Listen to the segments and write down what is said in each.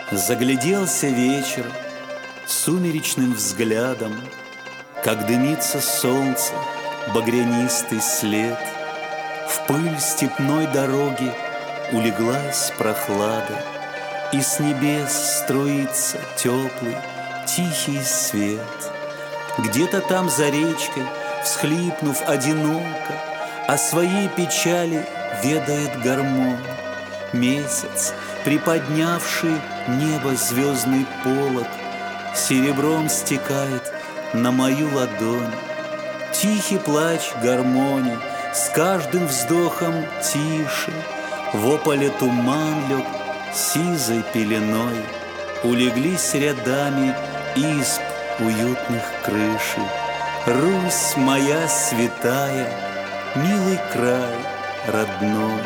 Загляделся вечер сумеречным взглядом, как дымится солнце, багрянистый след. В пыль степной дороги улеглась прохлада, и с небес струится теплый, тихий свет. Где-то там за речкой, всхлипнув одиноко, о своей печали ведает гармон. Месяц, приподнявший небо звездный полог, серебром стекает на мою ладонь. Тихий плач гармонии с каждым вздохом тише. В ополе туман лег сизой пеленой. Улеглись рядами изб уютных крыши. Русь моя святая, милый край родной.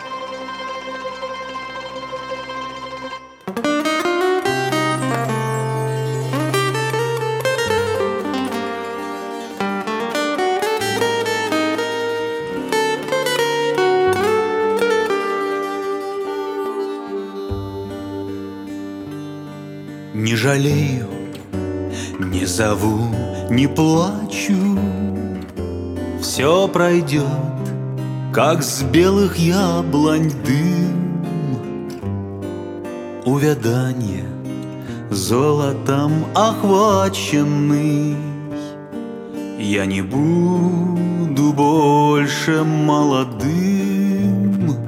Не жалею, не зову, не плачу. Все пройдет, как с белых яблонь дым. Увяданье золотом охваченный. Я не буду больше молодым.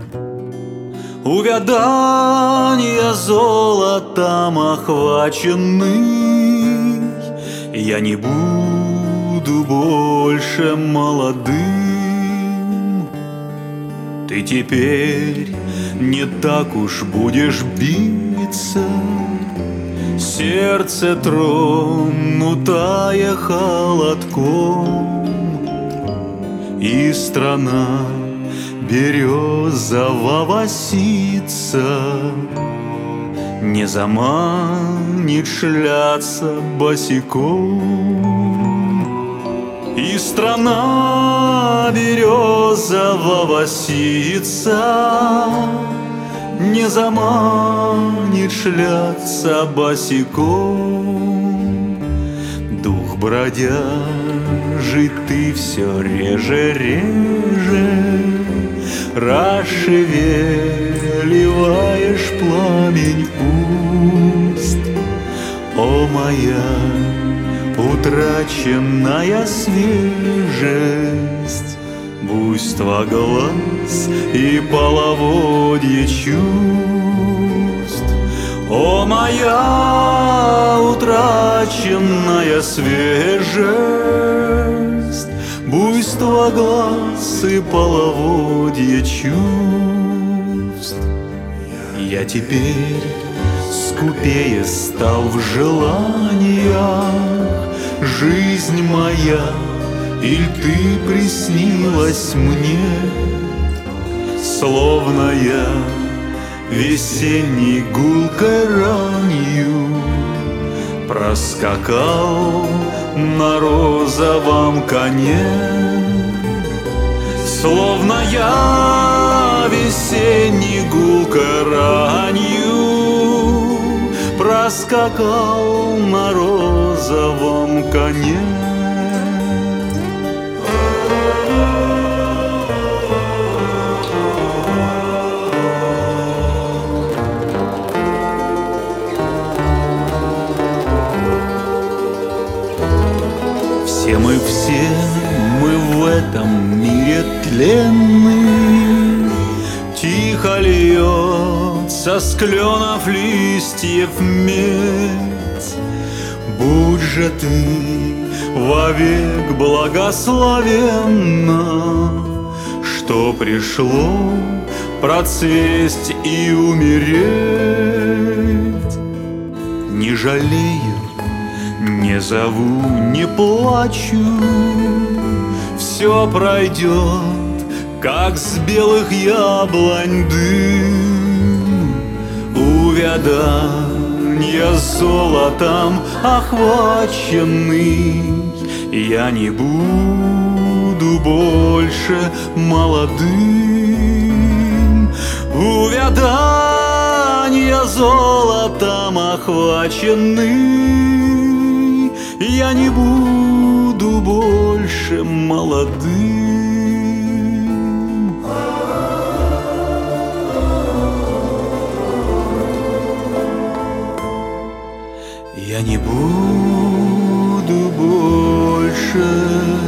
Увяданье золотом охваченный. Я не буду больше молодым. Ты теперь не так уж будешь биться, сердце тронутое холодком, и страна березового ситца не заманит шляться босиком. И страна березового ситца не заманит шляться босиком. Дух бродяжий ты все реже расшевеливаешь пламень уст. О, моя утраченная свежесть, буйство глаз и половодье чувств. О, моя утраченная свежесть, буйство глаз и половодье чувств. Я теперь скупее стал в желаниях. Жизнь моя, иль ты приснилась мне, словно я весенней гулкой ранью проскакал на розовом коне. Словно я весенней гулкой ранью проскакал на розовом коне. Все мы в этом мире тленны. Тихо льется с кленов листьев медь. Будь же ты вовек благословенна, что пришло процвесть и умереть. Не жалею, не зову, не плачу. Все пройдет, как с белых яблонь дым. Увяданье золотом охваченный. Я не буду больше молодым. Увяданье золотом охваченный, я не буду больше молодым. Я не буду больше